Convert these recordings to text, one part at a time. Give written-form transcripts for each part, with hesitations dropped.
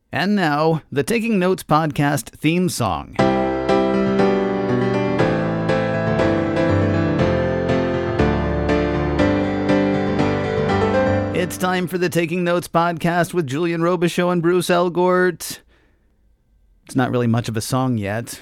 And now, the Taking Notes podcast theme song. It's time for the Taking Notes podcast with Julian Robichaux and Bruce Elgort. It's not really much of a song yet.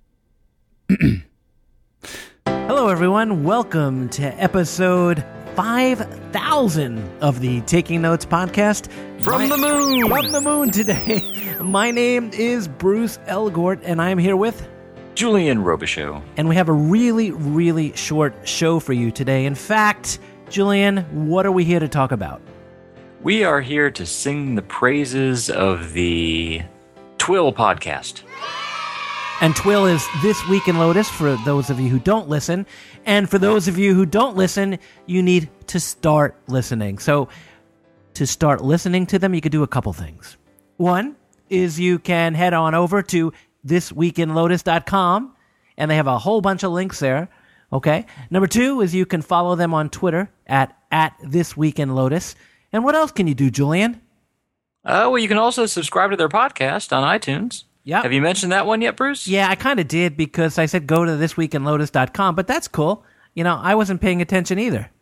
Hello, everyone. Welcome to episode 5,000 of the Taking Notes podcast. From the moon! From the moon today. My name is Bruce Elgort, and I'm here with Julian Robichaux. And we have a really, really short show for you today. In fact, Julian, what are we here to talk about? We are here to sing the praises of the Twill podcast. And Twill is This Week in Lotus for those of you who don't listen. And for those of you who don't listen, you need to start listening. So to start listening to them, you could do a couple things. One is you can head on over to thisweekinlotus.com, and they have a whole bunch of links there. Okay. Number two is you can follow them on Twitter at thisweekinlotus. And what else can you do, Julian? Well, you can also subscribe to their podcast on iTunes. Yeah. Have you mentioned that one yet, Bruce? Yeah, I kind of did because I said go to thisweekinlotus.com, but that's cool. You know, I wasn't paying attention either.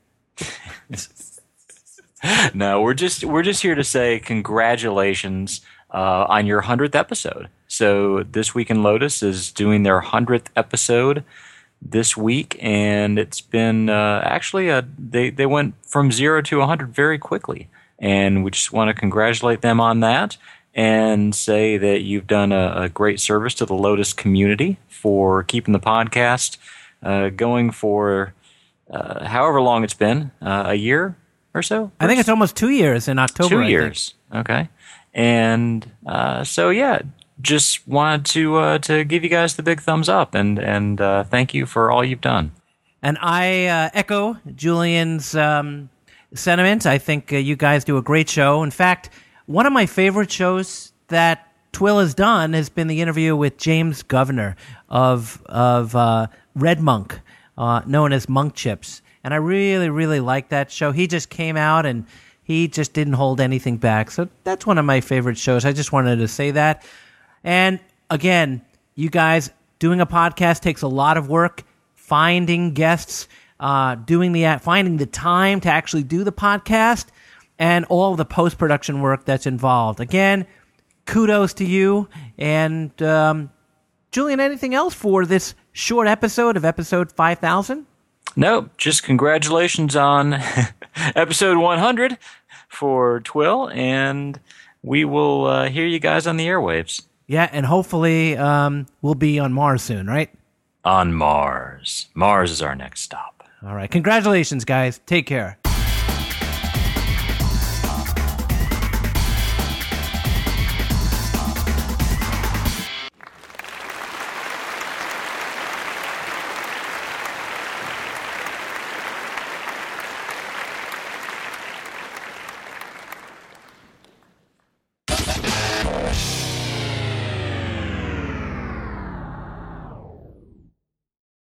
No, we're just here to say congratulations on your 100th episode. So This Week in Lotus is doing their 100th episode this week, and it's been they went from 0 to 100 very quickly, and we just want to congratulate them on that. And say that you've done a great service to the Lotus community for keeping the podcast going for however long it's been, a year or so? I think it's almost 2 years in October. 2 years, okay. And so, yeah, just wanted to give you guys the big thumbs up and thank you for all you've done. And I echo Julian's sentiment. I think you guys do a great show. In fact, one of my favorite shows that Twill has done has been the interview with James Governor of Red Monk, known as Monk Chips. And I really, really like that show. He just came out and he just didn't hold anything back. So that's one of my favorite shows. I just wanted to say that. And again, you guys, doing a podcast takes a lot of work. Finding guests, finding the time to actually do the podcast, and all the post-production work that's involved. Again, kudos to you. And Julian, anything else for this short episode of episode 5,000? No, just congratulations on episode 100 for Twill, and we will hear you guys on the airwaves. Yeah, and hopefully we'll be on Mars soon, right? On Mars. Mars is our next stop. All right. Congratulations, guys. Take care.